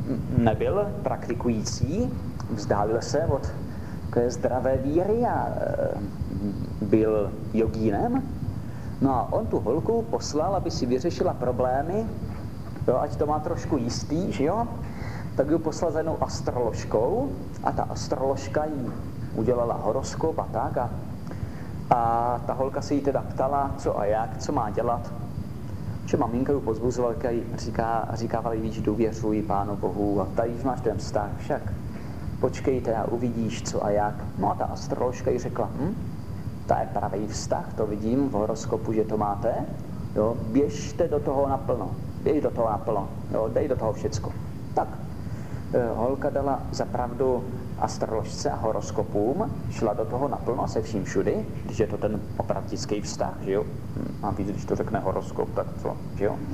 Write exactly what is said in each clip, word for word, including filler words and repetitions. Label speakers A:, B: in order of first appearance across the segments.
A: nebyl praktikující, vzdálil se od takové zdravé víry a byl jogínem. No a on tu holku poslal, aby si vyřešila problémy, jo, ať to má trošku jistý, že jo? Tak ji poslal za jednou astroložkou a ta astroložka jí udělala horoskop a tak a, a ta holka se jí teda ptala, co a jak, co má dělat. Že maminka ji pozbuzovala, říká, říkávala jí, víš, důvěřuj Pánu Bohu a tady máš ten vztah, však počkejte a uvidíš, co a jak. No a ta astroložka jí řekla, hm, to je pravý vztah, to vidím v horoskopu, že to máte, jo, běžte do toho naplno, běž do toho naplno, jo, dej do toho všecko. Tak, holka dala za pravdu astroložce a horoskopům, šla do toho naplno se vším všudy, když je to ten opravdický vztah, že jo? A víc, když to řekne horoskop, tak co, že jo?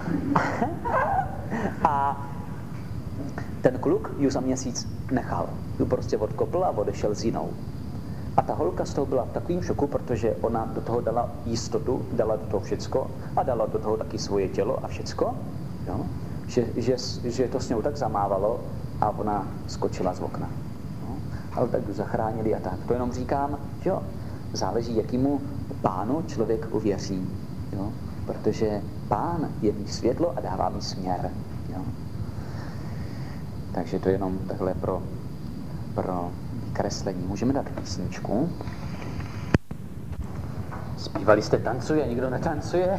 A: A ten kluk ji za měsíc nechal. Ji prostě odkopl a odešel s jinou. A ta holka z toho byla v takovým šoku, protože ona do toho dala jistotu, dala do toho všecko a dala do toho taky svoje tělo a všecko, jo? Že, že, že to s ňou tak zamávalo a ona skočila z okna. No, ale tak ji zachránili a tak. To jenom říkám, že jo, záleží, jakýmu Pánu člověk uvěří, jo? Protože Pán je mi světlo a dává mi směr. Jo? Takže to je jenom takhle pro, pro kreslení. Můžeme dát písničku. Zpívali jste tancuje, nikdo netancuje?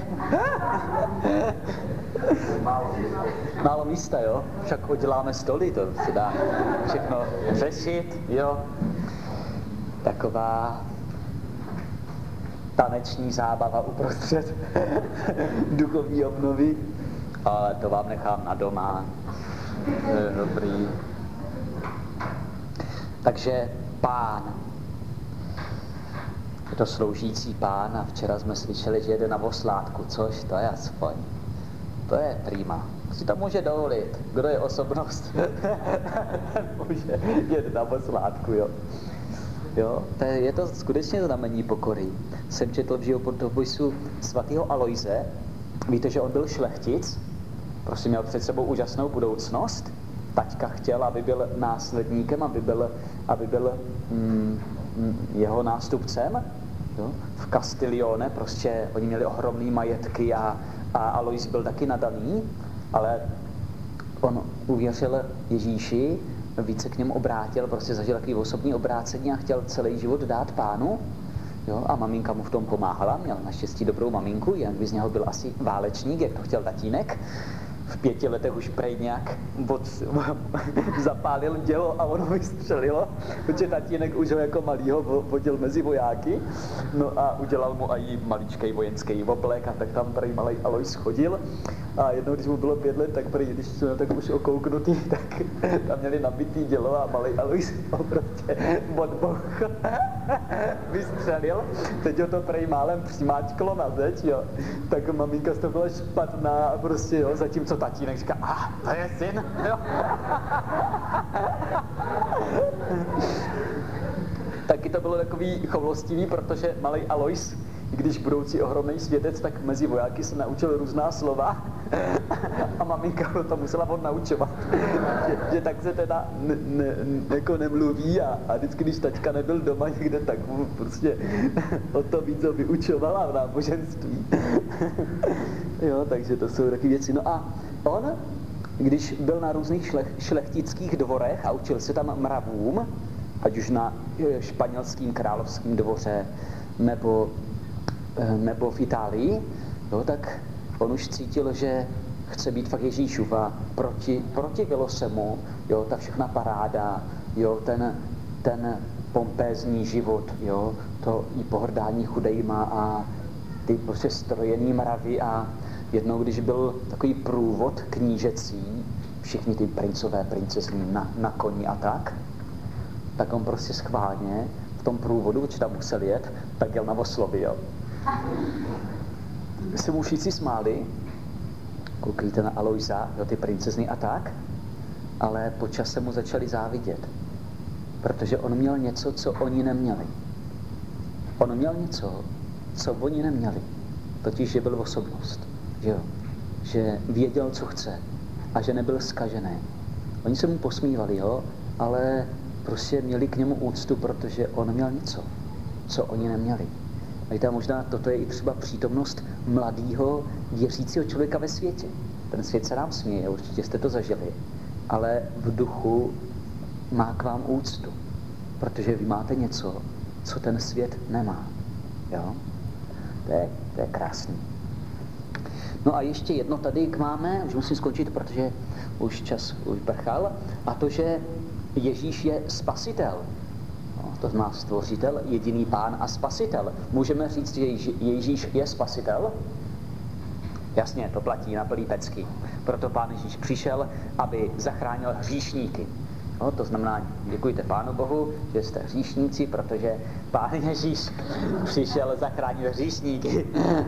A: Málo místa, jo? Však uděláme stoly, to se dá všechno řešit, jo? Taková taneční zábava uprostřed duchovní obnovy. Ale to vám nechám na doma. Dobrý. Takže Pán. Je to sloužící Pán a včera jsme slyšeli, že jede na oslátku, což to je aspoň. To je prima. Si to může dovolit. Kdo je osobnost? Může jet na oslátku, jo. Jo, to je, je to skutečně znamení pokory. Jsem četl v životopisu svatého Alojze. Víte, že on byl šlechtic, prostě měl před sebou úžasnou budoucnost. Taťka chtěl, aby byl následníkem, aby byl, aby byl mm, jeho nástupcem. Jo? V Castilione prostě oni měli ohromný majetky a, a Alois byl taky nadaný, ale on uvěřil Ježíši, více k němu obrátil, prostě zažil takový osobní obrácení a chtěl celý život dát Pánu. Jo? A maminka mu v tom pomáhala, měl naštěstí dobrou maminku, jen by z něho byl asi válečník, jak to chtěl tatínek. V pěti letech už prej nějak bod, zapálil dělo a ono vystřelilo, protože tatínek už ho jako malýho vodil mezi vojáky, no a udělal mu i maličkej vojenský oblek a tak tam prej malej Alois chodil a jednou, když mu bylo pět let, tak prej, když jsme tak už okouknutý, tak tam měli nabitý dělo a malej Alois ho prostě od boh vystřelil, teď ho to prej málem přimáčklo na zeď, jo, tak maminka z toho byla špatná a prostě, jo, zatímco tatínek říká, ah, to je syn, jo. Taky to bylo takový choulostivý, protože malej Alois, když budoucí ohromný světec, tak mezi vojáky se naučil různá slova a maminka ho to musela odnaučovat, že, že tak se teda ne, ne, jako nemluví a, a vždycky, když taťka nebyl doma někde, tak mu prostě o to víc ho vyučovala v náboženství. Jo, takže to jsou takové věci. No a on, když byl na různých šlech, šlechtických dvorech a učil se tam mravům, ať už na španělském královském dvoře nebo, nebo v Itálii, jo, tak on už cítil, že chce být fakt Ježíšův a proti, protivilo se mu, jo, ta všechna paráda, jo, ten, ten pompézní život, jo, to i pohrdání chudejma a ty prostě strojený mravy a jednou, když byl takový průvod knížecí, všichni ty princové, princezní na, na koni a tak, tak on prostě schválně v tom průvodu, když tam musel jet, tak jel na oslovy, jo. Se mu všichni smáli, koukejte na Alojza, jo, ty princezny a tak, ale po čase mu začali závidět, protože on měl něco, co oni neměli. On měl něco, co oni neměli, totiž, že byl osobnost, že jo, že věděl, co chce a že nebyl zkažený. Oni se mu posmívali, jo, ale prostě měli k němu úctu, protože on měl něco, co oni neměli. A možná toto je i třeba přítomnost mladého věřícího člověka ve světě. Ten svět se nám směje, určitě jste to zažili, ale v duchu má k vám úctu, protože vy máte něco, co ten svět nemá. Jo? To je, to je krásný. No a ještě jedno tady k máme, už musím skončit, protože už čas už prchal, a to, že Ježíš je spasitel. No, to znamená stvořitel, jediný pán a spasitel. Můžeme říct, že Ježíš je spasitel? Jasně, to platí na plný pecky. Proto pán Ježíš přišel, aby zachránil hříšníky. No, to znamená, děkujte Pánu Bohu, že jste hříšníci, protože pán Ježíš přišel zachránit hříšníky.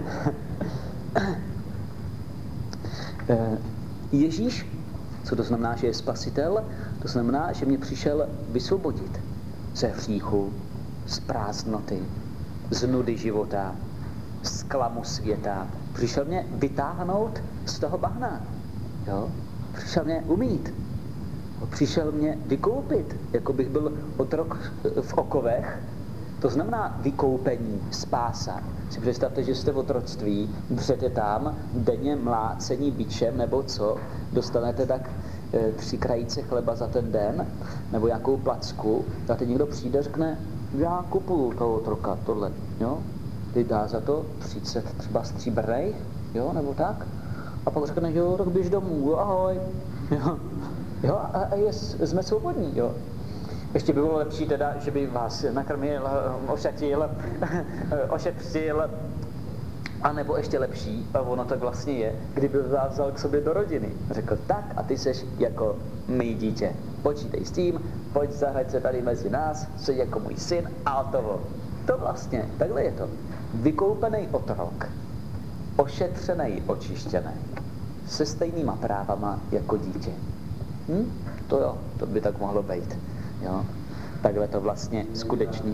A: Ježíš, co to znamená, že je spasitel? To znamená, že mě přišel vysvobodit ze hříchu, z prázdnoty, z nudy života, z klamu světa. Přišel mě vytáhnout z toho bahna. Jo? Přišel mě umýt. Přišel mě vykoupit, jako bych byl otrok v okovech. To znamená vykoupení, spása. Si představte, že jste v otroctví, dřete tam, denně mlácení bičem nebo co, dostanete tak e, tři krajíce chleba za ten den, nebo nějakou placku, a teď někdo přijde a řekne, já kupuju toho otroka, tohle, jo? Teď dá za to třicet třeba stříbrnej, jo, nebo tak, a pak řekne, jo, tak běž domů, jo, ahoj, jo, jo a, a je, jsme svobodní, jo. Ještě by bylo lepší teda, že by vás nakrmil, ošatil, ošetřil, a nebo ještě lepší, a ono tak vlastně je, kdyby vás vzal k sobě do rodiny. Řekl, tak a ty seš jako mý dítě. Počítej s tím, pojď zahrať se tady mezi nás, jsi jako můj syn a hotovo. To vlastně, takhle je to. Vykoupený otrok, ošetřený, očištěný, se stejnýma právama jako dítě. Hm? To jo, to by tak mohlo být. Jo? Takhle to vlastně skutečně.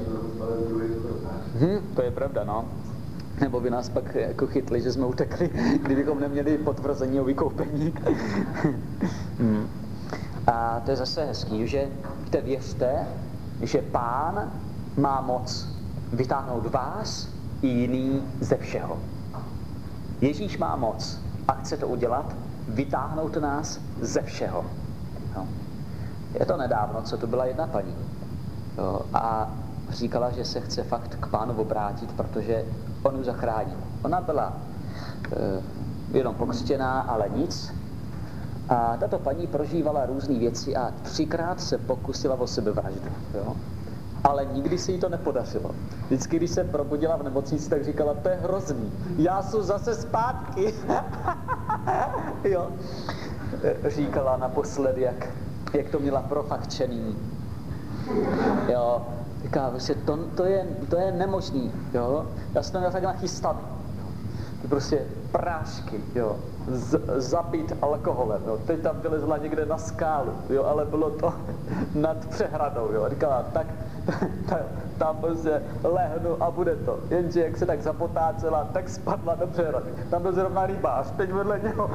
A: Hm, to je pravda, no. Nebo by nás pak jako chytli, že jsme utekli, kdybychom neměli potvrzení o vykoupení. hm. A to je zase hezký, že víte, věřte, že Pán má moc vytáhnout vás i jiný ze všeho. Ježíš má moc a chce to udělat, vytáhnout nás ze všeho. No. Je to nedávno, co to byla jedna paní. Jo, a říkala, že se chce fakt k Pánu obrátit, protože on ji zachránil. Ona byla e, jenom pokřtěná, ale nic. A tato paní prožívala různé věci a třikrát se pokusila o sebevraždu. Jo. Ale nikdy se jí to nepodařilo. Vždycky, když se probudila v nemocnici, tak říkala, to je hrozný, já jsem zase zpátky. jo. Říkala naposled, jak, jak to měla profakčený. Jo. Říká, prostě to, to, je, to je nemožný. Jo. Já jsem to měl tak nachystaný. Prostě prášky, jo. Z, zabít alkoholem, jo. Teď tam vylezla někde na skálu, jo, ale bylo to nad přehradou, jo. Říkala, tak ta, tam prostě lehnu a bude to. Jenže jak se tak zapotácela, tak spadla do přehrady. Tam byl zrovna rybář, teď vedle něho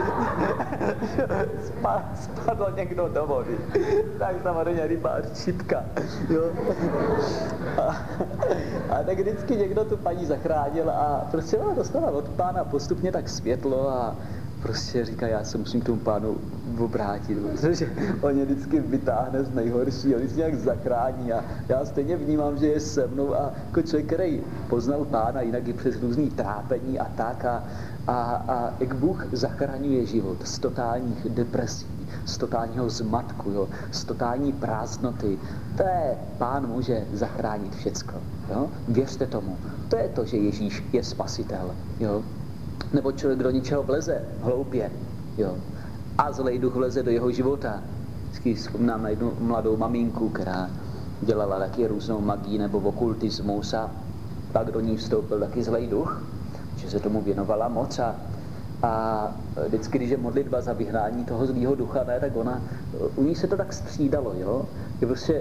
A: spadl někdo do vody. Tak samozřejmě rybář, šipka, jo. A, a tak vždycky někdo tu paní zachránil a prostě ona dostala od Pána postupně tak světlo a prostě říká, já se musím k tomu Pánu obrátit, protože on mě vždycky vytáhne z nejhorší, on vždycky nějak zachrání a já stejně vnímám, že je se mnou a jako člověk, který poznal Pána jinak i přes různý trápení a tak a, a, a jak Bůh zachraňuje život z totálních depresí, z totálního zmatku, jo, z totální prázdnoty, to je, Pán může zachránit všecko, jo, věřte tomu, to je to, že Ježíš je spasitel, jo. Nebo člověk do ničeho vleze, hloupě, jo. A zlej duch vleze do jeho života. Vždycky vzpomínám na jednu mladou maminku, která dělala taky různou magii nebo okultismus a pak do ní vstoupil taky zlej duch, že se tomu věnovala moc a, a vždycky, když je modlitba za vyhnání toho zlýho ducha, ne, tak ona, u ní se to tak střídalo, jo. Je prostě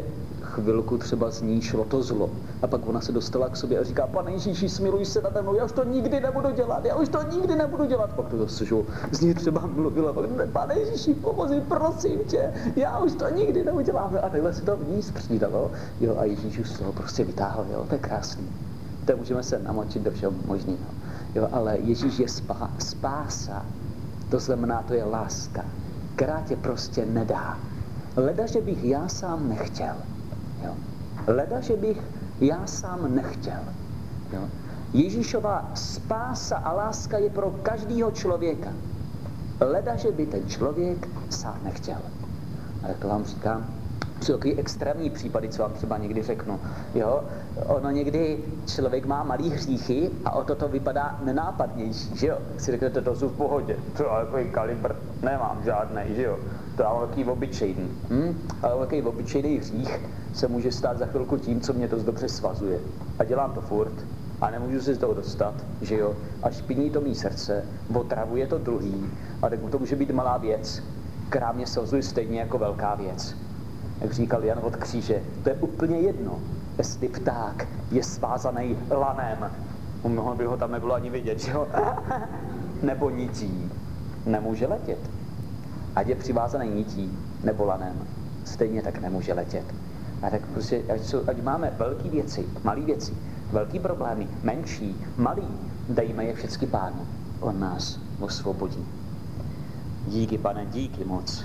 A: chvilku třeba z ní šlo to zlo. A pak ona se dostala k sobě a říká, Pane Ježíši, smiluj se nade mnou, já už to nikdy nebudu dělat, já už to nikdy nebudu dělat. Pak to zase, že z ní třeba mluvila, Pane Ježíši, pomozi, prosím tě, já už to nikdy neudělám. A takhle se to v ní střídalo, jo, a Ježíš už z toho prostě vytáhl, jo, to je krásný. To můžeme se namočit do všeho možného. Jo, ale Ježíš je spá, spása, to znamená, to je láska, která tě prostě nedá. Leda, že bych já sám nechtěl. Jo. Leda, že bych já sám nechtěl. Jo. Ježíšova spása a láska je pro každého člověka. Leda, že by ten člověk sám nechtěl. A tak to vám říkám, jsou takový extrémní případy, co vám třeba někdy řeknu. Jo? Ono někdy člověk má malý hříchy a o toto vypadá nenápadnější, že jo? Si řeknete, to jsou v pohodě, to je takový kalibr, nemám žádnej, že jo? To je takový obyčejný. Hm? Ale takový obyčejný hřích se může stát za chvilku tím, co mě to dobře svazuje. A dělám to furt a nemůžu se z toho dostat, že jo? A špiní to mý srdce, otravuje to druhý a tak to může být malá věc, která mě svazuje stejně jako velká věc. Jak říkal Jan od kříže, to je úplně jedno, jestli pták je svázaný lanem, mnoho by ho tam nebylo ani vidět, že jo? Nebo nití, nemůže letět. Ať je přivázaný nití nebo lanem, stejně tak nemůže letět. A tak prostě, ať, jsou, ať máme velké věci, malé věci, velký problémy, menší, malý, dejme je všechny Pánu, on nás osvobodí. Díky, Pane, díky moc.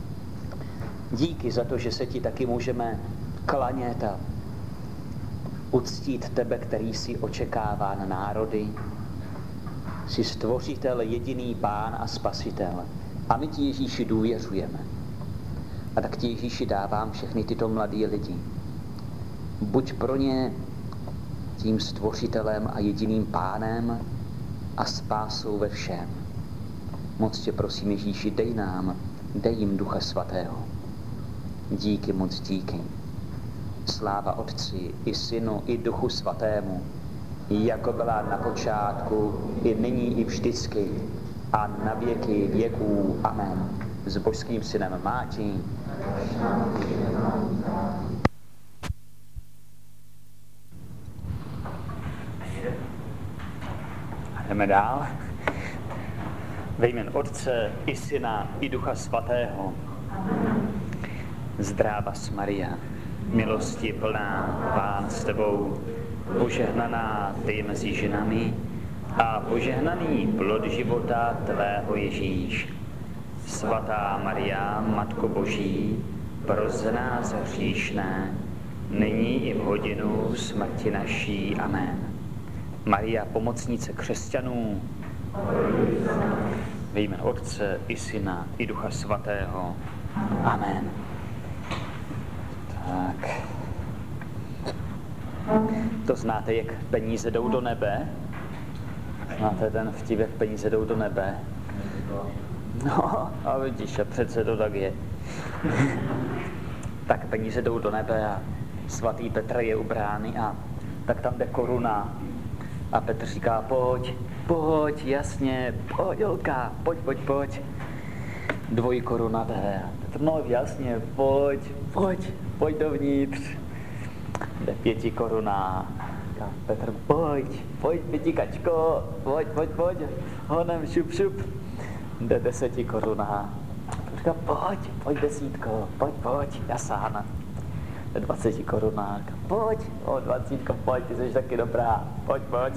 A: Díky za to, že se ti taky můžeme klanět a uctít tebe, který jsi očekáván národy. Jsi stvořitel, jediný Pán a Spasitel. A my ti, Ježíši, důvěřujeme. A tak ti, Ježíši, dávám všechny tyto mladý lidi. Buď pro ně tím stvořitelem a jediným Pánem a spásou ve všem. Moc tě prosím, Ježíši, dej nám, dej jim Ducha Svatého. Díky, moc díky. Sláva Otci i Synu i Duchu Svatému, jako byla na počátku, i nyní, i vždycky, a na věky věků. Amen. S božským synem Máti. A jdeme dál. Ve jménu Otce i Syna i Ducha Svatého. Zdráva Maria, milosti plná, Pán s tebou, požehnaná ty mezi ženami a požehnaný plod života tvého Ježíš. Svatá Maria, Matko Boží, pros za nás hříšné, nyní i v hodinu smrti naší. Amen. Maria, pomocnice křesťanů, ve jménu Otce i Syna i Ducha Svatého. Amen. Tak. To znáte, jak peníze jdou do nebe? Znáte ten vtip, jak peníze jdou do nebe? No, a vidíš, a přece to tak je. Tak peníze jdou do nebe a svatý Petr je u brány a tak tam jde koruna. A Petr říká, pojď, pojď, jasně, pojď, Jolka, pojď, pojď, pojď. Dvojí koruna jde. Petr, no jasně, pojď, pojď, pojď dovnitř. Jde pěti koruna. Říká Petr, pojď, pojď, pětikačko, pojď, pojď, pojď, honem, šup, šup. Jde deseti koruna. Říká, pojď, pojď desítko, pojď, pojď, jasán. Jde dvaceti koruna. Říká, pojď, o dvacítko, pojď, ty jsi taky dobrá, pojď, pojď.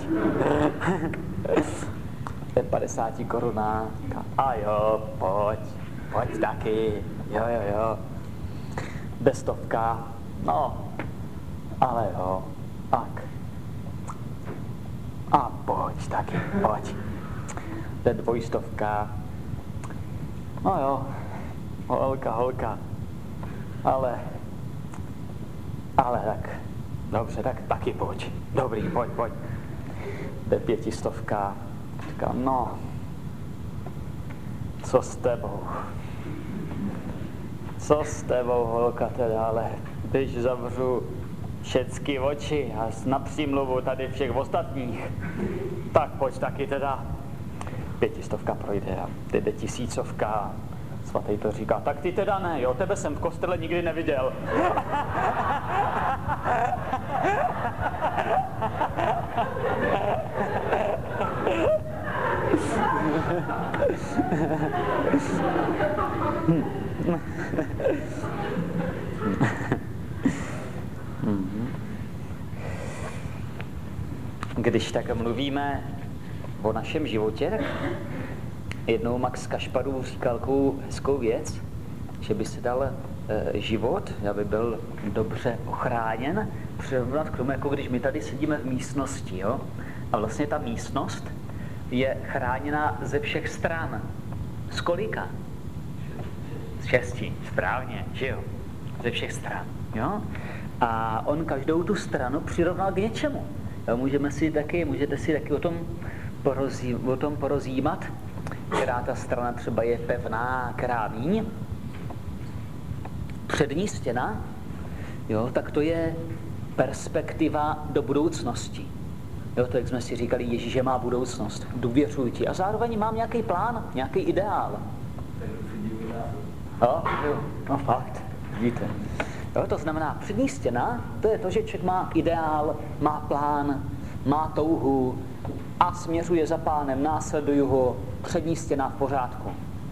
A: Jde padesáti koruna. Říká, a jo, pojď, pojď taky, jo, jo, jo. Jde stovka, no, ale jo, tak. A pojď taky, pojď. Jde dvojstovka, no jo, holka, holka, ale, ale tak, dobře, tak taky pojď, dobrý, pojď, pojď. Jde pětistovka, říká, no, co s tebou? Co s tebou, holka, teda, ale když zavřu všecky oči a na přímluvu tady všech ostatních, tak pojď taky teda. Pětistovka projde a jde tisícovka, Svatý to říká, tak ty teda ne, jo, tebe jsem v kostele nikdy neviděl. Když tak mluvíme o našem životě, tak jednou Max Kašparův říkal takovou hezkou věc, že by se dal e, život, aby byl dobře ochráněn, přirovnat k tomu, jako když my tady sedíme v místnosti, jo? A vlastně ta místnost je chráněna ze všech stran. Z kolika? Z šesti, správně, že jo? Ze všech stran, jo? A on každou tu stranu přirovnal k něčemu. Jo, můžeme si taky, můžete si taky o tom, porozí, o tom porozjímat, která ta strana třeba je pevná, která míň. Přední stěna, jo, tak to je perspektiva do budoucnosti. Jo, to, jak jsme si říkali, Ježíš má budoucnost, důvěřuji ti. A zároveň mám nějaký plán, nějaký ideál. Jo, jo, no fakt, vidíte. Jo, to znamená, přední stěna, to je to, že člověk má ideál, má plán, má touhu a směřuje za pánem, následuju ho, přední stěna v pořádku.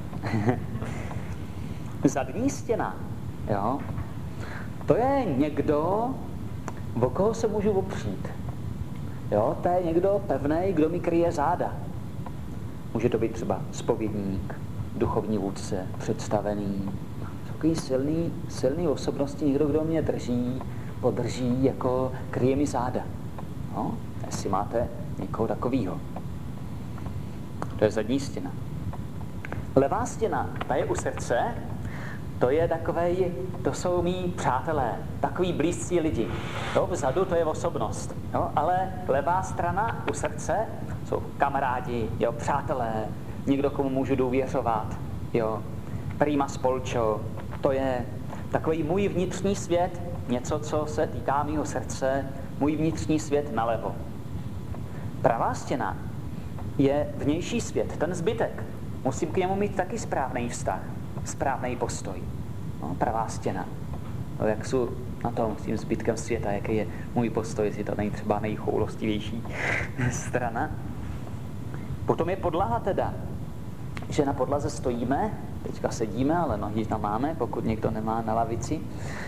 A: Zadní stěna, jo, to je někdo, o koho se můžu opřít. Jo, to je někdo pevnej, kdo mi kryje záda. Může to být třeba zpovědník, duchovní vůdce, představený, takový silný, silný osobnosti, někdo, kdo mě drží, podrží, jako kryje mi záda. No, jestli máte někoho takovýho. To je zadní stěna. Levá stěna, ta je u srdce, to je takovej, to jsou mý přátelé, takový blízcí lidi. Jo, vzadu to je osobnost, jo, ale levá strana u srdce jsou kamarádi, jo, přátelé, někdo, komu můžu důvěřovat, jo, prima spolčo, to je takový můj vnitřní svět, něco, co se týká mýho srdce, můj vnitřní svět nalevo. Pravá stěna je vnější svět, ten zbytek. Musím k němu mít taky správný vztah, správný postoj. No, pravá stěna. No, jak jsou na tom s tím zbytkem světa, jaký je můj postoj, jestli to není třeba nejchoulostivější strana. Potom je podlaha teda, že na podlaze stojíme, teďka sedíme, ale nohy tam máme, pokud někdo nemá na lavici.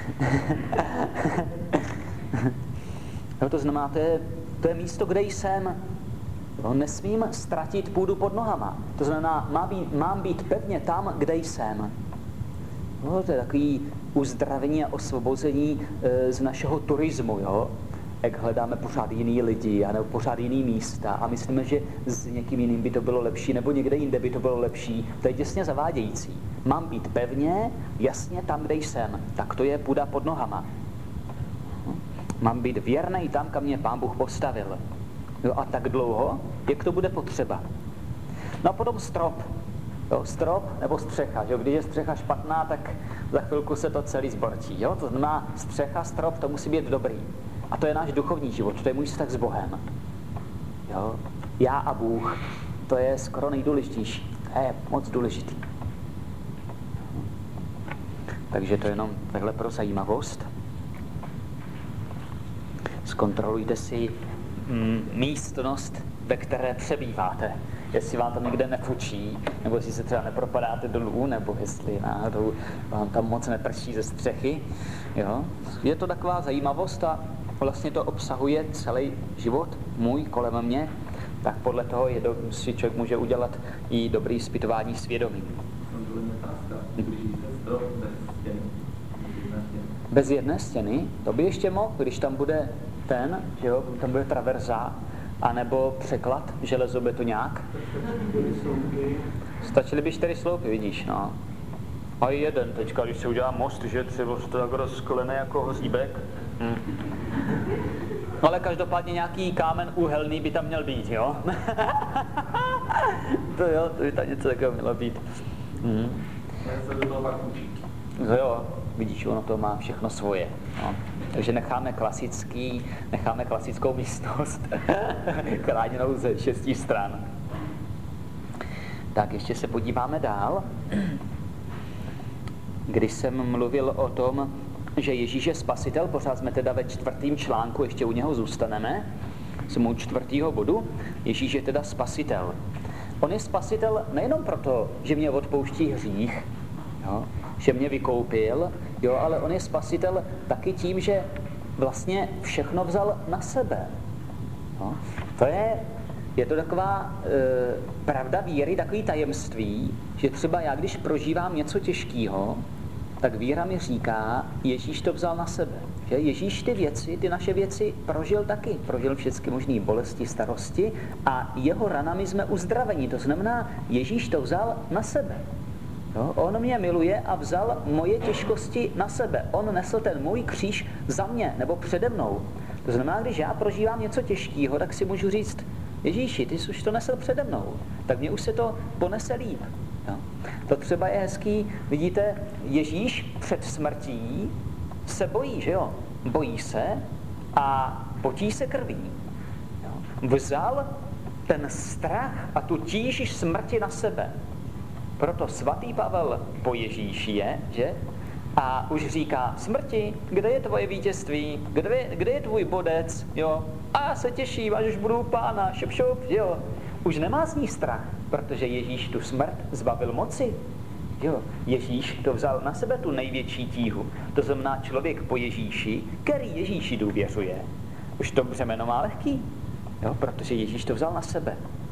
A: No, to znamená, to je, to je místo, kde jsem. No, nesmím ztratit půdu pod nohama. To znamená, má být, mám být pevně tam, kde jsem. No, to je takový uzdravení a osvobození e, z našeho turismu, jo? Jak hledáme pořád jiný lidi, nebo pořád jiný místa a myslíme, že s někým jiným by to bylo lepší, nebo někde jinde by to bylo lepší. To je těsně zavádějící. Mám být pevně, jasně tam, kde jsem. Tak to je půda pod nohama. Mám být věrnej tam, kam mě Pán Bůh postavil. Jo, a tak dlouho, jak to bude potřeba. No a potom strop. Jo, strop nebo střecha. Jo, když je střecha špatná, tak za chvilku se to celý zborčí. Jo? To znamená, střecha, strop, to musí být dobrý. A to je náš duchovní život, to je můj vztah s Bohem. Jo? Já a Bůh, to je skoro nejdůležitější. To je moc důležitý. Takže to je jenom takhle pro zajímavost. Zkontrolujte si mm, místnost, ve které přebýváte. Jestli vám tam někde nefučí, nebo jestli se třeba nepropadáte dolů, nebo jestli náhodou vám tam moc neprší ze střechy. Jo? Je to taková zajímavost a vlastně to obsahuje celý život můj kolem mě, tak podle toho je do, si člověk může udělat i dobrý zpytování svědomí. Bez jedné stěny? To by ještě mohl, když tam bude ten, že jo, tam bude traverza, anebo překlad železobetoňák. Stačily by čtyři sloupy, vidíš, no. A i jeden teďka, když se udělá most, že třeba to tak rozkolené jako hříbek. Hm. Ale každopádně nějaký kámen úhelný by tam měl být, jo? To jo, to by tam něco takového mělo být. Hm. No jo, vidíš, ono to má všechno svoje. No. Takže necháme klasický, necháme klasickou místnost, chráněnou ze šesti stran. Tak ještě se podíváme dál. Když jsem mluvil o tom, že Ježíš je spasitel, pořád jsme teda ve čtvrtém článku, ještě u něho zůstaneme, jsme u čtvrtého bodu, Ježíš je teda spasitel. On je spasitel nejenom proto, že mě odpouští hřích, jo, že mě vykoupil, jo, ale on je spasitel taky tím, že vlastně všechno vzal na sebe. Jo. To je, je to taková e, pravda víry, takový tajemství, že třeba já, když prožívám něco těžkého, tak víra mi říká, Ježíš to vzal na sebe. Že Ježíš ty věci, ty naše věci prožil taky. Prožil všechny možné bolesti, starosti a jeho ranami jsme uzdraveni. To znamená, Ježíš to vzal na sebe. Jo? On mě miluje a vzal moje těžkosti na sebe. On nesl ten můj kříž za mě nebo přede mnou. To znamená, když já prožívám něco těžkého, tak si můžu říct, Ježíši, ty jsi už to nesl přede mnou, tak mě už se to ponese líp. Jo? To třeba je hezký, vidíte, Ježíš před smrtí se bojí, že jo? Bojí se a potí se krví. Jo? Vzal ten strach a tu tíž smrti na sebe. Proto svatý Pavel po Ježíši je, že? A už říká, smrti, kde je tvoje vítězství? Kde je, kde je tvůj bodec? Jo? A já se těším, až už budu u Pána, šup, šup, jo? Už nemá z ní strach, protože Ježíš tu smrt zbavil moci. Jo? Ježíš to vzal na sebe tu největší tíhu. To znamená člověk po Ježíši, který Ježíši důvěřuje. Už to břemeno má lehký, jo? Protože Ježíš to vzal na sebe.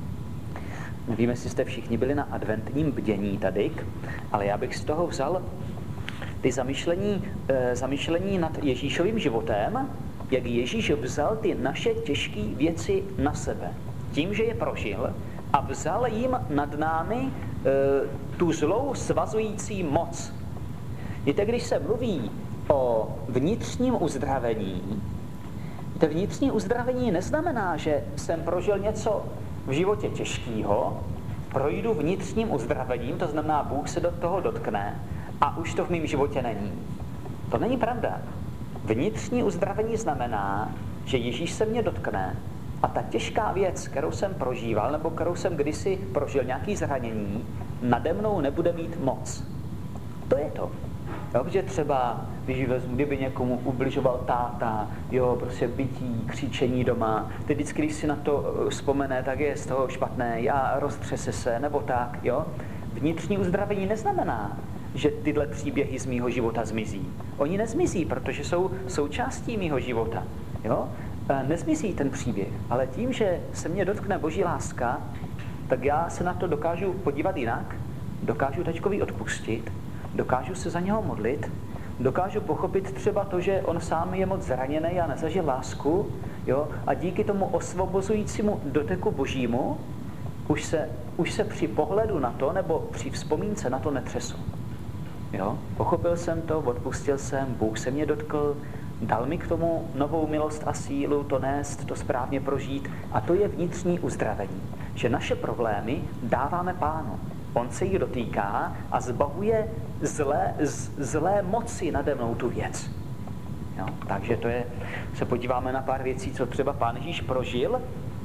A: Nevím, jestli jste všichni byli na adventním bdění tady, ale já bych z toho vzal ty zamyšlení, e, zamyšlení nad Ježíšovým životem, jak Ježíš vzal ty naše těžké věci na sebe. Tím, že je prožil a vzal jim nad námi e, tu zlou svazující moc. Víte, když se mluví o vnitřním uzdravení, to vnitřní uzdravení neznamená, že jsem prožil něco v životě těžkého, projdu vnitřním uzdravením, to znamená, Bůh se do toho dotkne a už to v mém životě není. To není pravda. Vnitřní uzdravení znamená, že Ježíš se mě dotkne a ta těžká věc, kterou jsem prožíval, nebo kterou jsem kdysi prožil nějaký zranění, nade mnou nebude mít moc. To je to. Jo, protože třeba, když vezmu, kdyby někomu ubližoval táta, jo, prostě bytí, křičení doma, teď vždycky, když si na to vzpomene, tak je z toho špatné, já roztřese se, nebo tak, jo. Vnitřní uzdravení neznamená, že tyhle příběhy z mýho života zmizí. Oni nezmizí, protože jsou součástí mýho života, jo. Nezmizí ten příběh, ale tím, že se mě dotkne Boží láska, tak já se na to dokážu podívat jinak, dokážu taťkovi odpustit, dokážu se za něho modlit, dokážu pochopit třeba to, že on sám je moc zraněný a nezažil lásku, jo, a díky tomu osvobozujícímu doteku Božímu už se, už se při pohledu na to nebo při vzpomínce na to netřesu. Jo, pochopil jsem to, odpustil jsem, Bůh se mě dotkl, dal mi k tomu novou milost a sílu to nést, to správně prožít a to je vnitřní uzdravení, že naše problémy dáváme Pánu. On se jich dotýká a zbavuje zlé, z, zlé moci nade mnou tu věc. Jo? Takže to je, se podíváme na pár věcí, co třeba Pán Ježíš prožil.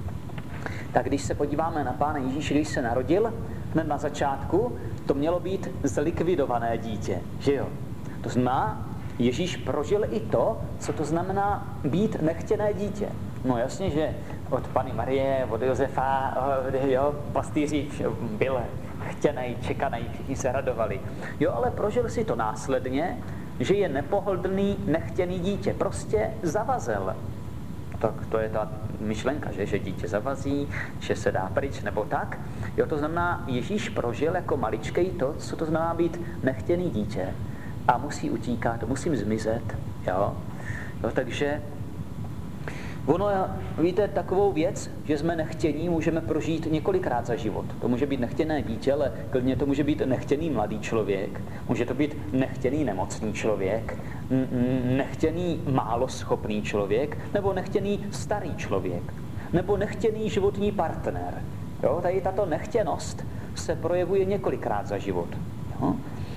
A: Tak když se podíváme na Pána Ježíše, když se narodil, hned na začátku, to mělo být zlikvidované dítě, že jo? To znamená, Ježíš prožil i to, co to znamená být nechtěné dítě. No jasně, že od Panny Marie, od Josefa, jo, pastýři byl chtěnej, čekanej, všichni se radovali. Jo, ale prožil si to následně, že je nepohodlný, nechtěný dítě. Prostě zavazel. Tak to je ta myšlenka, že, že dítě zavazí, že se dá pryč, nebo tak. Jo, to znamená, Ježíš prožil jako maličkej to, co to znamená být nechtěný dítě. A musí utíkat, musím zmizet. Jo, jo takže ono, víte, takovou věc, že jsme nechtění, můžeme prožít několikrát za život. To může být nechtěné dítě, ale klidně to může být nechtěný mladý člověk, může to být nechtěný nemocný člověk, nechtěný málo schopný člověk, nebo nechtěný starý člověk, nebo nechtěný životní partner. Jo, tady tato nechtěnost se projevuje několikrát za život. Jo?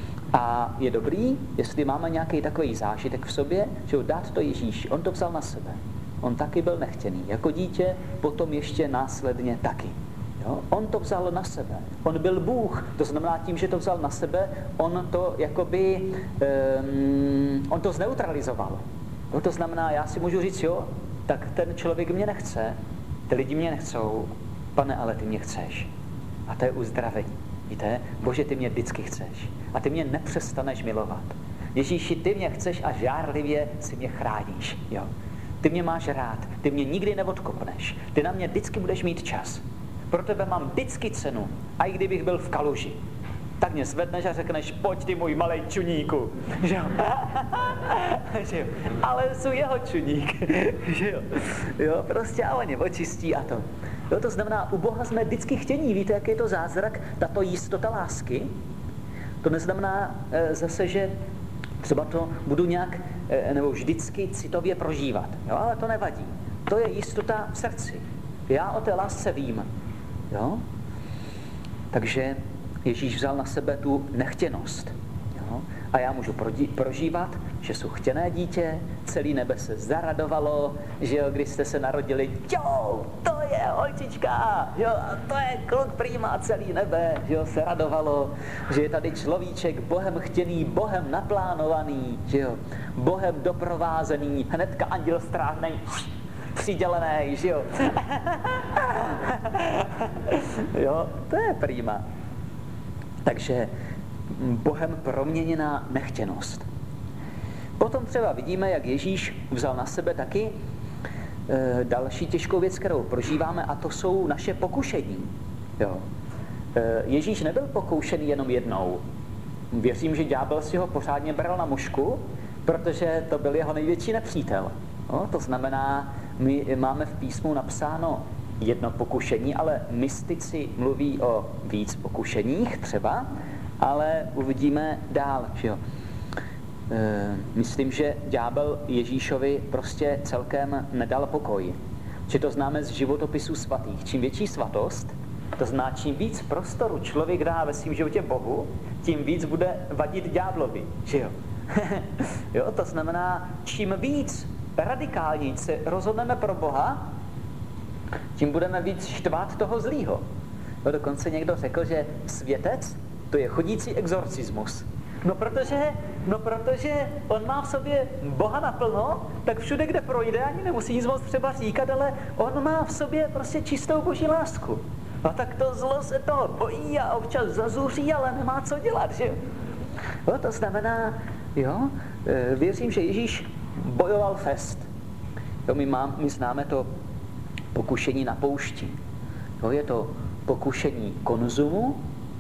A: A je dobrý, jestli máme nějaký takový zážitek v sobě, že ho dát to Ježíši, on to vzal na sebe. On taky byl nechtěný. Jako dítě, potom ještě následně taky. Jo? On to vzal na sebe. On byl Bůh. To znamená tím, že to vzal na sebe, on to jakoby, um, on to zneutralizoval. Jo? To znamená, já si můžu říct, jo, tak ten člověk mě nechce, ty lidi mě nechcou, Pane, ale ty mě chceš. A to je uzdravení. Víte, Bože, ty mě vždycky chceš. A ty mě nepřestaneš milovat. Ježíši, ty mě chceš a žárlivě si mě chráníš. Jo? Ty mě máš rád, ty mě nikdy neodkopneš. Ty na mě vždycky budeš mít čas. Pro tebe mám vždycky cenu. A i kdybych byl v kaluži, tak mě zvedneš a řekneš, pojď ty můj malej čuníku. Že jo? Že jo? Ale jsou jeho čuník. Že jo? Jo, prostě a on je očistí a to. Jo, to znamená, u Boha jsme vždycky chtění. Víte, jaký je to zázrak? Tato jistota lásky. To neznamená e, zase, že třeba to budu nějak, e, nebo vždycky citově prožívat. Jo, ale to nevadí. To je jistota v srdci. Já o té lásce vím. Jo? Takže Ježíš vzal na sebe tu nechtěnost. Jo? A já můžu prožívat, že jsou chtěné dítě, celý nebe se zaradovalo, že jo, když jste se narodili, jo, to je holčička, jo, a to je kluk prima, celý nebe, že jo, se radovalo, že je tady človíček Bohem chtěný, Bohem naplánovaný, že jo, Bohem doprovázený, hnedka anděl strážnej, přidělený, že jo. Jo, to je prima. Takže Bohem proměněná nechtěnost. Potom třeba vidíme, jak Ježíš vzal na sebe taky e, další těžkou věc, kterou prožíváme, a to jsou naše pokušení. Jo. E, Ježíš nebyl pokoušený jenom jednou. Věřím, že ďábel si ho pořádně bral na mušku, protože to byl jeho největší nepřítel. No, to znamená, my máme v písmu napsáno jedno pokušení, ale mystici mluví o víc pokušeních třeba, ale uvidíme dál. Že jo. E, myslím, že ďábel Ježíšovi prostě celkem nedal pokoj. Že to známe z životopisů svatých. Čím větší svatost, to znamená, čím víc prostoru člověk dá ve svém životě Bohu, tím víc bude vadit ďáblovi. Že jo? Jo, to znamená, čím víc radikálně se rozhodneme pro Boha, tím budeme víc štvát toho zlýho. No, dokonce někdo řekl, že světec to je chodící exorcismus. No protože, no protože on má v sobě Boha naplno, tak všude, kde projde, ani nemusí nic moc třeba říkat, ale on má v sobě prostě čistou boží lásku. No tak to zlo se toho bojí a občas zazuří, ale nemá co dělat, že jo? No, to znamená, jo, věřím, že Ježíš bojoval fest. Jo, my, mám, my známe to pokušení na poušti. Jo, je to pokušení konzumu,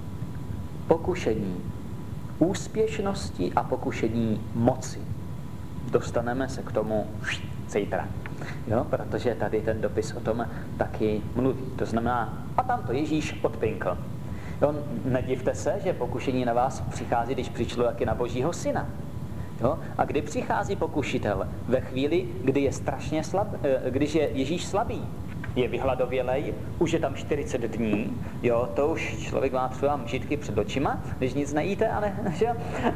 A: pokušení úspěšnosti a pokušení moci. Dostaneme se k tomu zítra. Jo, protože tady ten dopis o tom taky mluví. To znamená, a tam to Ježíš odpinkl. Jo, nedivte se, že pokušení na vás přichází, když přišlo taky na Božího syna. Jo? A kdy přichází pokušitel? Ve chvíli, kdy je strašně slab, když je Ježíš slabý, je vyhladovělej, už je tam čtyřicet dní, jo, to už člověk má třeba mžitky před očima, když nic nejíte, ale že?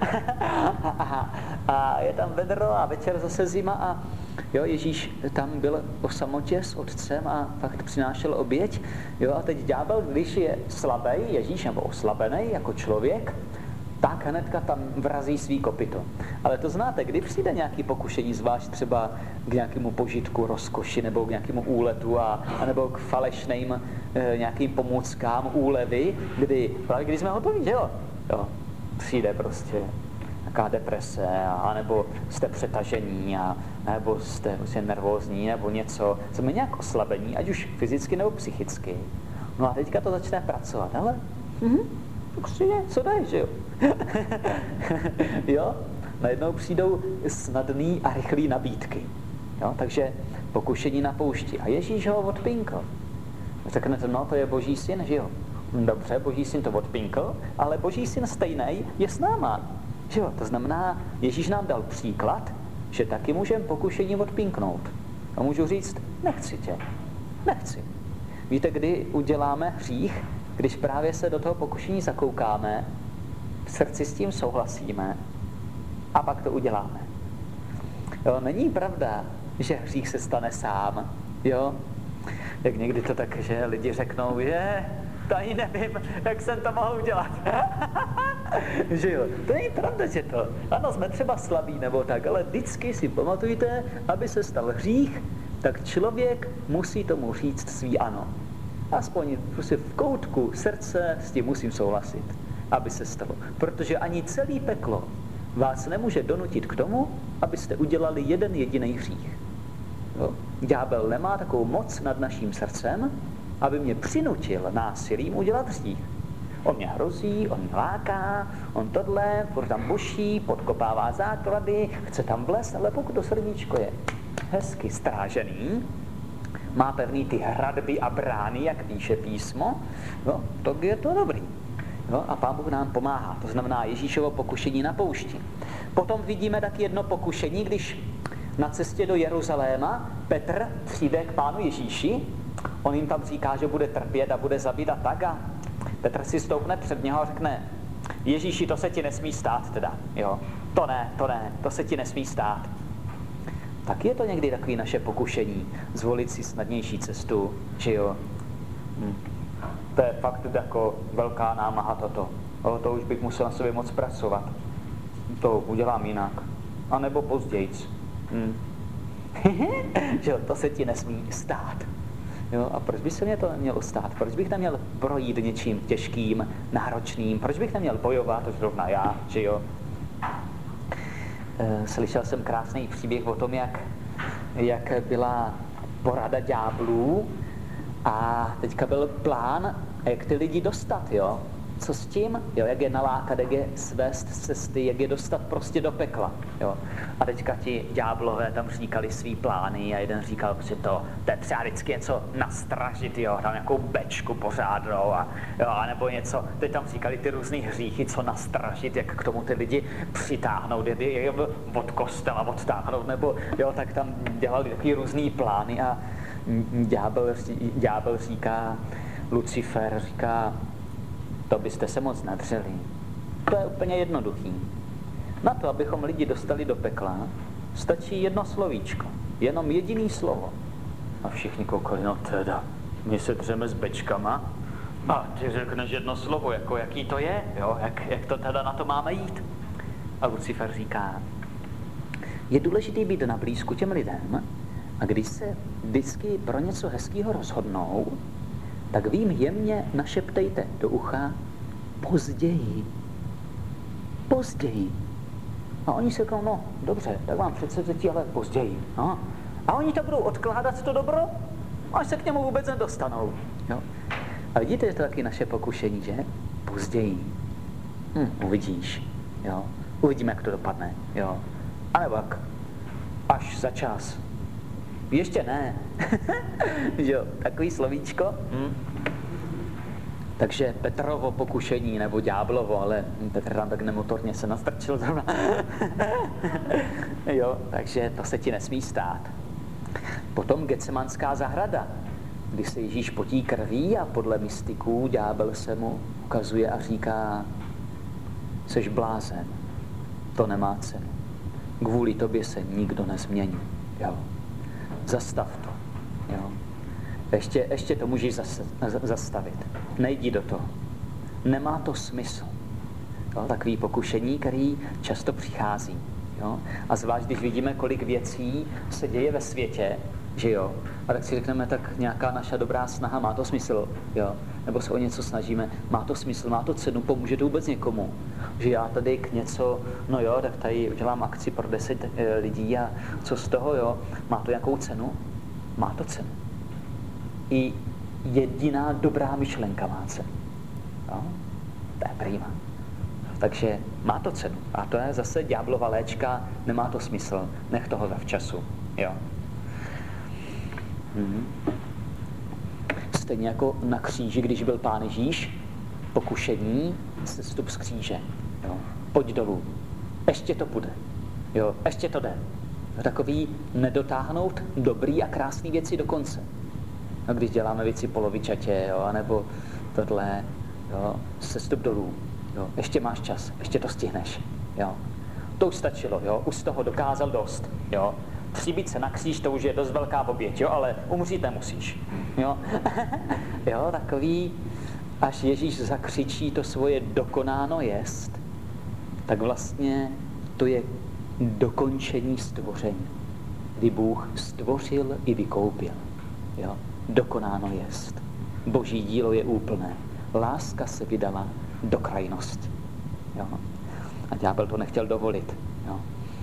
A: A je tam vedro a večer zase zima a jo, Ježíš tam byl o samotě s otcem a fakt přinášel oběť, jo, a teď ďábel, když je slabý, Ježíš nebo oslabený jako člověk, tak hnedka tam vrazí svý kopyto. Ale to znáte, kdy přijde nějaký pokušení, zvlášť třeba k nějakému požitku, rozkoši, nebo k nějakému úletu, a, a nebo k falešným e, nějakým pomůckám, úlevy, kdy, právě když jsme hotoví, že jo? Jo, přijde prostě nějaká deprese, a nebo jste přetažení, a nebo jste prostě nervózní, nebo něco, jsme nějak oslabení, ať už fyzicky nebo psychicky. No a teďka to začne pracovat, ale mhm. Přijde, co daj, že jo? Jo? Najednou přijdou snadný a rychlý nabídky. Jo? Takže pokušení na poušti. A Ježíš ho odpinkl. Řeknete, no to je Boží syn, že jo? Dobře, Boží syn to odpinkl, ale Boží syn stejnej je s náma. Že jo? To znamená, Ježíš nám dal příklad, že taky můžeme pokušení odpinknout. A můžu říct, nechci tě, nechci. Víte, kdy uděláme hřích? Když právě se do toho pokušení zakoukáme, v srdci s tím souhlasíme a pak to uděláme. Jo, není pravda, že hřích se stane sám. Jo? Jak někdy to tak, že lidi řeknou, je, to ani nevím, jak jsem to mohl udělat. Že jo, to není pravda, že to. Ano, jsme třeba slabí nebo tak, ale vždycky si pamatujte, aby se stal hřích, tak člověk musí tomu říct svý ano. Aspoň prostě v koutku srdce s tím musím souhlasit, aby se stalo. Protože ani celý peklo vás nemůže donutit k tomu, abyste udělali jeden jediný hřích. Jo? Ďábel nemá takovou moc nad naším srdcem, aby mě přinutil násilím udělat hřích. On mě hrozí, on mě láká, on tohle, furt tam buší, podkopává základy, chce tam vlézt, ale pokud to srdíčko je hezky strážený, má pevný ty hradby a brány, jak píše písmo, no, tak je to dobrý. No, a Pán Bůh nám pomáhá, to znamená Ježíšovo pokušení na poušti. Potom vidíme taky jedno pokušení, když na cestě do Jeruzaléma Petr přijde k Pánu Ježíši, on jim tam říká, že bude trpět a bude zabít a tak a Petr si stoupne před něho a řekne, Ježíši, to se ti nesmí stát teda, jo, to ne, to ne, to se ti nesmí stát. Tak je to někdy takový naše pokušení, zvolit si snadnější cestu, že jo. Hm. To je fakt jako velká námaha toto. O, to už bych musel na sobě moc pracovat. To udělám jinak. A nebo pozdějc. Hm. Že jo, to se ti nesmí stát. Jo, a proč by se mě to nemělo stát? Proč bych neměl projít něčím těžkým, náročným? Proč bych neměl bojovat, to zrovna já, že jo? Slyšel jsem krásný příběh o tom, jak, jak byla porada ďáblů a teďka byl plán, jak ty lidi dostat, jo? Co s tím? Jo, jak je nalákat, jak je svést z cesty, jak je dostat prostě do pekla, jo? A teďka ti ďáblové tam říkali svý plány a jeden říkal, že to, to je třeba vždycky něco nastražit, jo? Tam nějakou bečku pořádnou a jo, a nebo něco, teď tam říkali ty různý hříchy, co nastražit, jak k tomu ty lidi přitáhnout, jak je od kostela odtáhnout, nebo jo, tak tam dělali takový různý plány a ďábel, ďábel říká, Lucifer říká, to byste se moc nadřeli. To je úplně jednoduchý. Na to, abychom lidi dostali do pekla, stačí jedno slovíčko. Jenom jediný slovo. A všichni koukali, no teda, my se dřeme s bečkama a ty řekneš jedno slovo, jako jaký to je, jo? Jak, jak to teda na to máme jít. A Lucifer říká, je důležité být na blízku těm lidem a když se vždycky pro něco hezkého rozhodnou, tak vy jim jemně našeptejte do ucha později. Později. A oni si řeknou, no dobře, tak vám předsevzetí, ale později. No. A oni to budou odkládat to dobro, až se k němu vůbec nedostanou. Jo. A vidíte, že to je taky naše pokušení, že? Později. Hm, uvidíš. Jo. Uvidíme, jak to dopadne. Jo. A nebo jak? Až za čas. Ještě ne. Jo, takový slovíčko. Hm. Takže Petrovo pokušení, nebo ďáblovo, ale Petr tam tak nemotorně se nastrčil zrovna. Jo, takže to se ti nesmí stát. Potom Getsemanská zahrada, kdy se Ježíš potí krví a podle mystiků ďábel se mu ukazuje a říká, seš blázen, to nemá cenu. Kvůli tobě se nikdo nezmění. Jo. Zastav to. Jo. Ještě, ještě to můžeš zas, zastavit. Nejdi do toho. Nemá to smysl. Jo, takový pokušení, který často přichází. Jo? A zvlášť, když vidíme, kolik věcí se děje ve světě, že jo, a tak si řekneme, tak nějaká naša dobrá snaha, má to smysl, jo, nebo se o něco snažíme, má to smysl, má to cenu, pomůže to vůbec někomu, že já tady k něco, no jo, tak tady udělám akci pro deset e, lidí a co z toho, jo, má to nějakou cenu? Má to cenu. I jediná dobrá myšlenka má cenu. Jo? To je prima. Takže má to cenu. A to je zase ďáblova léčka, nemá to smysl, nech toho zavčasu. Jo. Hmm. Stejně jako na kříži, když byl Pán Ježíš, pokušení, sestup z kříže. Jo. Pojď dolů. Ještě to půjde. Jo. Ještě to jde. Takový nedotáhnout dobrý a krásný věci do konce. No, když děláme věci polovičatě, jo, anebo tohle, jo, sestup dolů. Jo, ještě máš čas, ještě to stihneš. Jo. To už stačilo, jo, už z toho dokázal dost. Jo. Přibít se na kříž, to už je dost velká oběť, jo, ale umřít nemusíš. Jo. Jo, takový, až Ježíš zakřičí to svoje dokonáno jest, tak vlastně to je dokončení stvoření, kdy Bůh stvořil i vykoupil. Jo? Dokonáno jest. Boží dílo je úplné. Láska se vydala do krajnosti. Jo? A ďábel to nechtěl dovolit. Jo?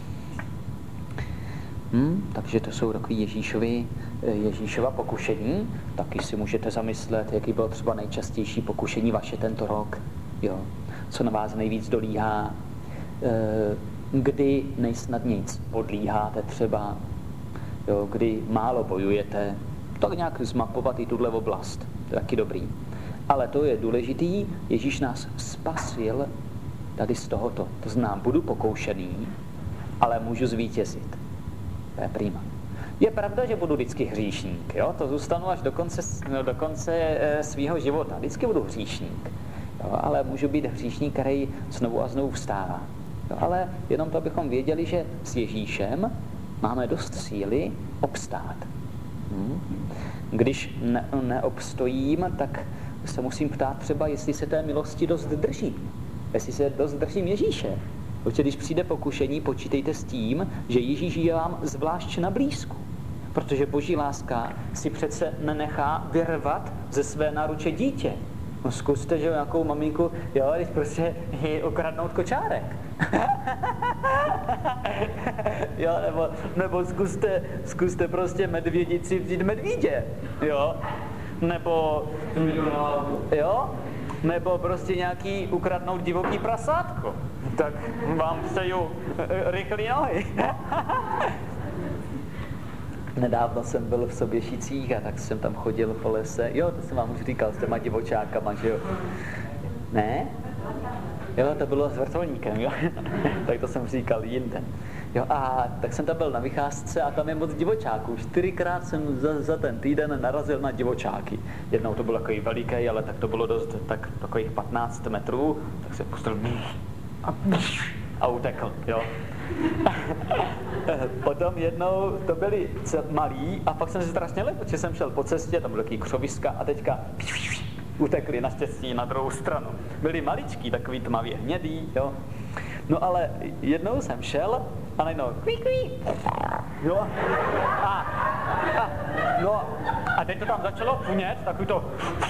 A: Hm, takže to jsou takový Ježíšovi, Ježíšova pokušení. Taky si můžete zamyslet, jaký bylo třeba nejčastější pokušení vaše tento rok. Jo? Co na vás nejvíc dolíhá. E, kdy nejsnadnějc podlíháte třeba. Jo? Kdy málo bojujete. Tak nějak zmapovat i tuhle oblast. To je taky dobrý. Ale to je důležitý. Ježíš nás spasil tady z tohoto. To znamená, budu pokoušený, ale můžu zvítězit. To je prima. Je pravda, že budu vždycky hříšník, jo? To zůstanu až do konce, no, do konce e, svýho života. Vždycky budu hříšník, jo? Ale můžu být hříšník, který znovu a znovu vstává. Jo? Ale jenom to, abychom věděli, že s Ježíšem máme dost síly obstát. Hm? Když ne, neobstojím, tak se musím ptát třeba, jestli se té milosti dost držím. Jestli se dost držím Ježíše. Protože když přijde pokušení, počítejte s tím, že Ježíš je vám zvlášť na blízku. Protože boží láska si přece nenechá vyrvat ze své náruče dítě. No zkuste, že nějakou maminku, jo, když prostě je okradnout kočárek. Jo, nebo, nebo zkuste, zkuste prostě medvědici vzít medvídě, jo. Nebo, jo, nebo prostě nějaký ukradnout divoký prasátko. Tak vám přeju rychlý nohy. Nedávno jsem byl v Soběšicích a tak jsem tam chodil po lese. Jo, to jsem vám už říkal s těma divočákama, že jo. Ne? Jo, to bylo s vrtulníkem, jo. Tak to jsem říkal jinde. Jo, a tak jsem tam byl na vycházce a tam je moc divočáků. Čtyřikrát jsem za, za ten týden narazil na divočáky. Jednou to bylo takový veliký, ale tak to bylo dost, tak takových patnáct metrů, tak se pustil a, a utekl, jo. Potom jednou to byli malí a pak jsem se strašně lep, protože jsem šel po cestě, tam byly takový křoviska a teďka utekli naštěstí na druhou stranu. Byli maličký, takový tmavě hnědý, jo. No ale jednou jsem šel a najednou kví, kví. Jo. A, a, no a teď to tam začalo funět, takový to.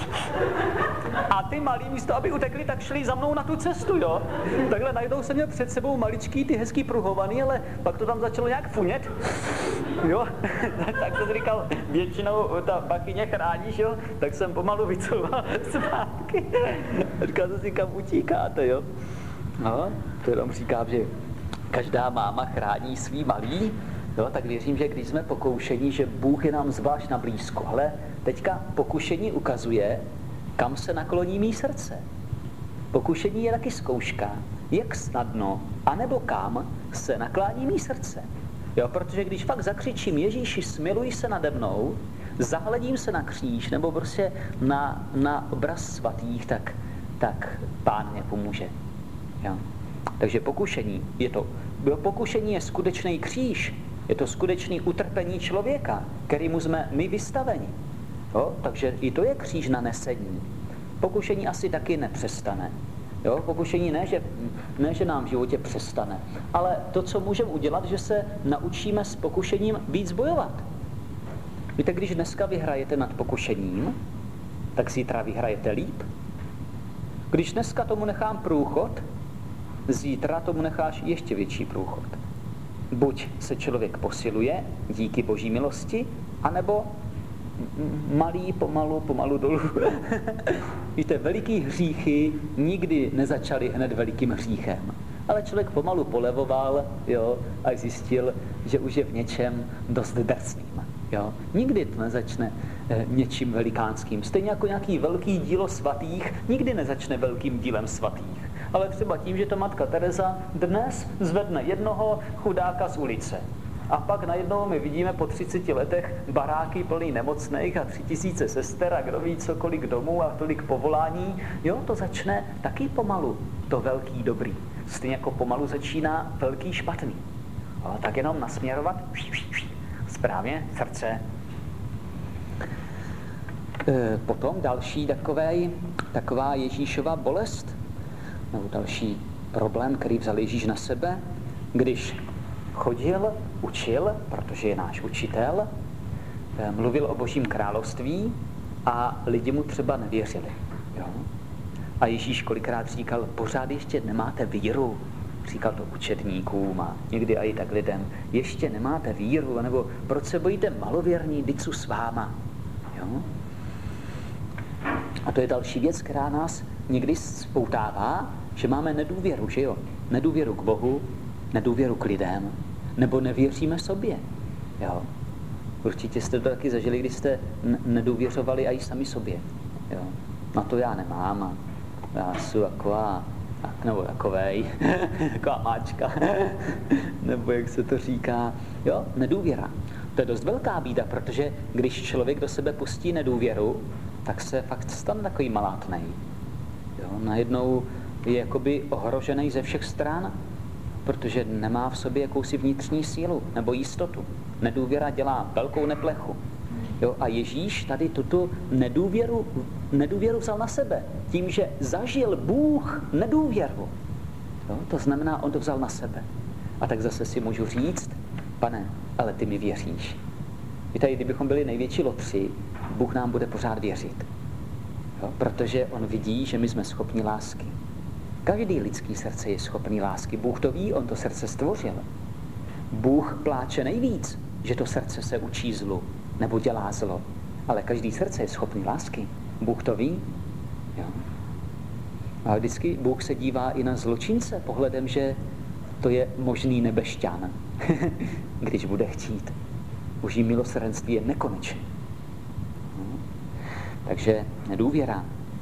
A: A ty malí místo, aby utekli, tak šli za mnou na tu cestu, jo. Takhle najednou jsem měl před sebou maličký, ty hezký pruhovaný, ale pak to tam začalo nějak funět. Jo. Tak jsem říkal, většinou ta bachyně chráníš, jo. Tak jsem pomalu vycouval zpátky. Říkal jsem si, kam utíkáte, jo. No, to jenom říkám, že každá máma chrání svý malý, jo, tak věřím, že když jsme pokoušení, že Bůh je nám zvlášť na blízku. Ale teďka pokušení ukazuje, kam se nakloní mý srdce. Pokušení je taky zkouška, jak snadno, anebo kam se naklání mý srdce. Jo, protože když fakt zakřičím Ježíši, smiluj se nade mnou, zahledím se na kříž, nebo prostě na, na obraz svatých, tak, tak Pán mě pomůže. Jo. Takže pokušení je to, pokušení je skutečný kříž, je to skutečný utrpení člověka, kterému jsme my vystaveni. Jo. Takže i to je kříž na nesení. Pokušení asi taky nepřestane. Jo. Pokušení ne že, ne, že nám v životě přestane, ale to, co můžeme udělat, že se naučíme s pokušením víc bojovat. Víte, když dneska vyhrajete nad pokušením, tak zítra vyhrajete líp. Když dneska tomu nechám průchod, zítra tomu necháš ještě větší průchod. Buď se člověk posiluje díky boží milosti, anebo malý, pomalu, pomalu dolů. Víte, veliký hříchy nikdy nezačaly hned velikým hříchem. Ale člověk pomalu polevoval, jo, a zjistil, že už je v něčem dost drsným. Jo. Nikdy to nezačne e, něčím velikánským. Stejně jako nějaký velký dílo svatých nikdy nezačne velkým dílem svatých. Ale třeba tím, že to matka Teresa dnes zvedne jednoho chudáka z ulice. A pak najednou my vidíme po třiceti letech baráky plný nemocných a tři tisíce sester a kdo ví co, kolik domů a tolik povolání. Jo, to začne taky pomalu, to velký dobrý. Stejně jako pomalu začíná velký špatný. Ale tak jenom nasměrovat správně srdce. E, potom další takovej, taková Ježíšova bolest, nebo další problém, který vzal Ježíš na sebe, když chodil, učil, protože je náš učitel, mluvil o Božím království a lidi mu třeba nevěřili. Jo? A Ježíš kolikrát říkal, pořád ještě nemáte víru. Říkal to učedníkům a někdy i tak lidem. Ještě nemáte víru, nebo proč se bojíte malověrní, vždyť jsou s váma. Jo? A to je další věc, která nás někdy spoutává, že máme nedůvěru, že jo? Nedůvěru k Bohu, nedůvěru k lidem, nebo nevěříme sobě. Jo? Určitě jste to taky zažili, když jste nedůvěřovali i sami sobě. Jo? Na to já nemám a já jsem taková, nebo takovej, taková máčka, nebo jak se to říká. Jo? Nedůvěra. To je dost velká bída, protože když člověk do sebe pustí nedůvěru, tak se fakt stane takový malátnej. Jo? Najednou je jakoby ohrožený ze všech stran, protože nemá v sobě jakousi vnitřní sílu nebo jistotu. Nedůvěra dělá velkou neplechu. Jo? A Ježíš tady tuto nedůvěru, nedůvěru vzal na sebe. Tím, že zažil Bůh nedůvěru. Jo? To znamená, on to vzal na sebe. A tak zase si můžu říct, Pane, ale ty mi věříš. Víte, kdybychom byli největší lotři, Bůh nám bude pořád věřit. Jo? Protože on vidí, že my jsme schopni lásky. Každý lidský srdce je schopný lásky. Bůh to ví, on to srdce stvořil. Bůh pláče nejvíc, že to srdce se učí zlu nebo dělá zlo. Ale každý srdce je schopný lásky. Bůh to ví. Jo. A vždycky Bůh se dívá i na zločince pohledem, že to je možný nebešťan, když bude chtít. Boží milosrdenství je nekonečné. No. Takže nedůvěra.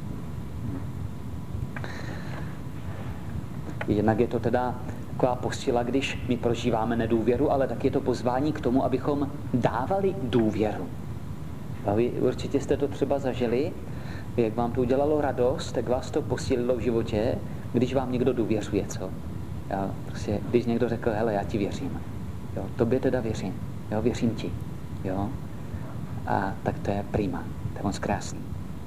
A: Jednak je to teda taková posila, když my prožíváme nedůvěru, ale tak je to pozvání k tomu, abychom dávali důvěru. A vy určitě jste to třeba zažili, jak vám to udělalo radost, tak vás to posílilo v životě, když vám někdo důvěřuje, co? Já prostě, když někdo řekl, hele, já ti věřím. Jo, tobě teda věřím. Jo, věřím ti. Jo? A tak to je prima. To je moc krásný.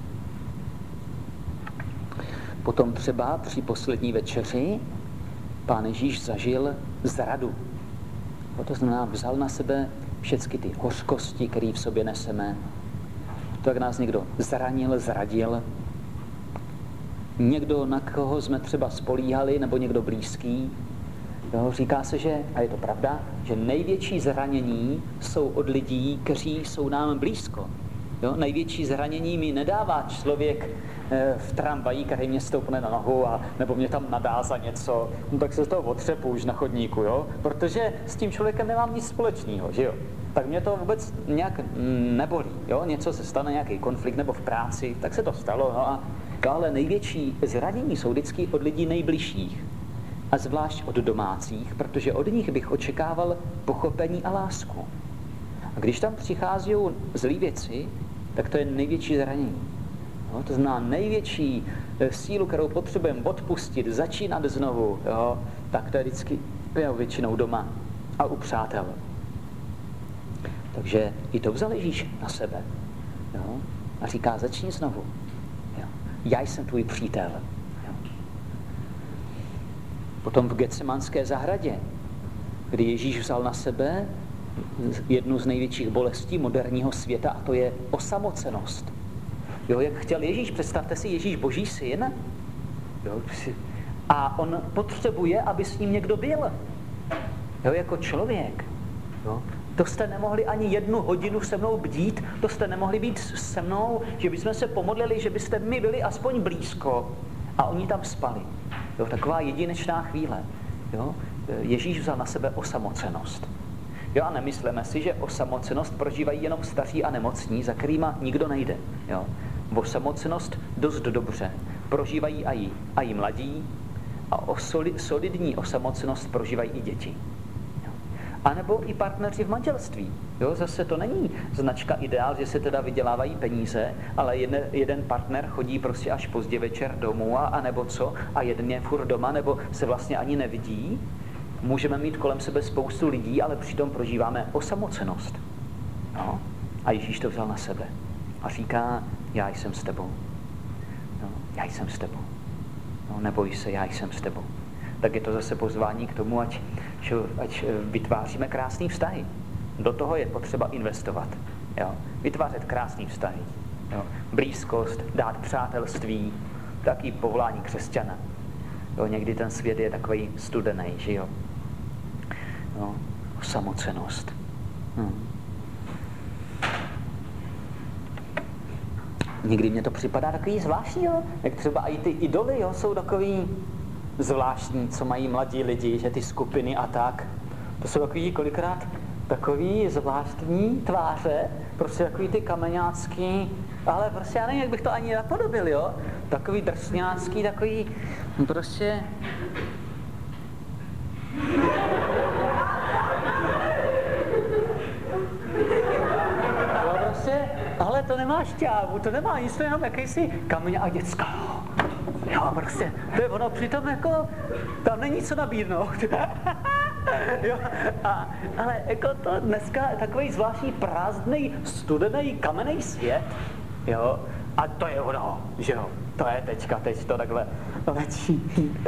A: Potom třeba při poslední večeři Pán Ježíš zažil zradu. To znamená, vzal na sebe všechny ty hořkosti, které v sobě neseme. To, jak nás někdo zranil, zradil. Někdo, na koho jsme třeba spolíhali, nebo někdo blízký. Jo, říká se, že, a je to pravda, že největší zranění jsou od lidí, kteří jsou nám blízko. Jo, největší zranění mi nedává člověk e, v tramvaji, který mě stoupne na nohu a nebo mě tam nadá za něco, no tak se z toho otřepu už na chodníku, jo? Protože s tím člověkem nemám nic společného, že jo? Tak mě to vůbec nějak nebolí, jo? Něco se stane, nějaký konflikt nebo v práci, tak se to stalo, no a jo, ale největší zranění jsou vždycky od lidí nejbližších a zvlášť od domácích, protože od nich bych očekával pochopení a lásku. A když tam přichází zlý věci, tak to je největší zranění. Jo, to znamená největší sílu, kterou potřebujeme odpustit, začínat znovu, jo, tak to je vždycky jo, většinou doma a u přátel. Takže i to vzal Ježíš na sebe. Jo, a říká, začni znovu. Jo, já jsem tvůj přítel. Jo. Potom v Getsemanské zahradě, kdy Ježíš vzal na sebe jednu z největších bolestí moderního světa, a to je osamocenost. Jo, jak chtěl Ježíš, představte si, Ježíš Boží syn, jo, a on potřebuje, aby s ním někdo byl. Jo, jako člověk. Jo. To jste nemohli ani jednu hodinu se mnou bdít, to jste nemohli být se mnou, že bychom se pomodlili, že byste mi byli aspoň blízko. A oni tam spali. Jo, taková jedinečná chvíle. Jo. Ježíš vzal na sebe osamocenost. Jo, a nemyslíme si, že osamocenost prožívají jenom staří a nemocní, za kterýma nikdo nejde. Jo. Osamocenost dost dobře prožívají i, i mladí a o solidní osamocenost prožívají i děti. Jo. A nebo i partneři v manželství. Jo, zase to není značka ideál, že se teda vydělávají peníze, ale jeden, jeden partner chodí prostě až pozdě večer domů a, a nebo co, a jeden je furt doma, nebo se vlastně ani nevidí. Můžeme mít kolem sebe spoustu lidí, ale přitom prožíváme osamocenost. No? A Ježíš to vzal na sebe. A říká, já jsem s tebou. No, já jsem s tebou. No, neboj se, já jsem s tebou. Tak je to zase pozvání k tomu, ať, ať vytváříme krásný vztahy. Do toho je potřeba investovat. Jo? Vytvářet krásný vztahy. Jo? Blízkost, dát přátelství, taky povolání křesťana. Jo? Někdy ten svět je takový studený, že jo? Jo? Samocenost. Hm. Někdy mě to připadá takový zvláštní, jo? Jak třeba i ty idoly, jo? Jsou takový zvláštní, co mají mladí lidi, že ty skupiny a tak. To jsou takový kolikrát takový zvláštní tváře, prostě takový ty kameňácký, ale prostě já nevím, jak bych to ani napodobil, jo? Takový drsňácký, takový prostě... No prostě, ale to nemá šťávu, to nemá nic, to jenom jakýsi kameň a děcka, jo? Jo, prostě, to je ono, přitom jako, tam není co nabídnout. Jo, a, ale jako to dneska takový zvláštní prázdnej, studený, kamenný svět, jo, a to je ono, že jo, to je teďka, teď to takhle lečí.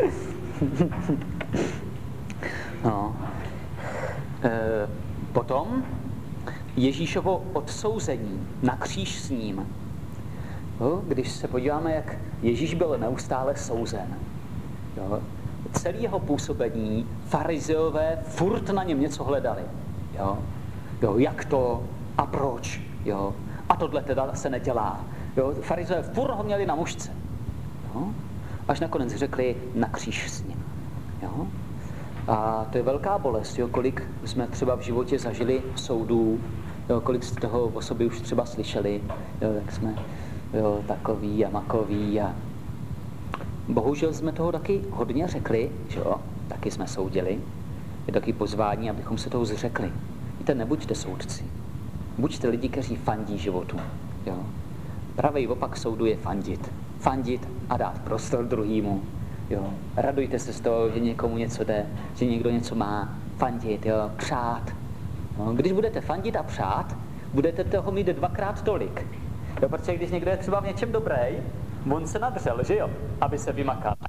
A: No. E, potom Ježíšovo odsouzení na kříž s ním. Jo, když se podíváme, jak Ježíš byl neustále souzen, jo, celý jeho působení farizeové furt na něm něco hledali. Jo? Jo, jak to a proč? Jo? A tohle teda se nedělá. Jo? Farizeové furt ho měli na mušce. Jo? Až nakonec řekli na kříž s ním. Jo? A to je velká bolest, jo? Kolik jsme třeba v životě zažili soudů, jo? Kolik z toho o sobě už třeba slyšeli, jo? Jak jsme jo, takový a makový a bohužel jsme toho taky hodně řekli, že jo, taky jsme soudili. Je taky pozvání, abychom se toho zřekli. Víte, nebuďte soudci. Buďte lidi, kteří fandí životu. Jo. Pravý opak soudu je fandit. Fandit a dát prostor druhýmu. Jo. Radujte se z toho, že někomu něco jde, že někdo něco má. Fandit, jo, přát. No, když budete fandit a přát, budete toho mít dvakrát tolik. Jo, protože když někdo je třeba v něčem dobrý, on se nadřel, že jo, aby se vymakal. A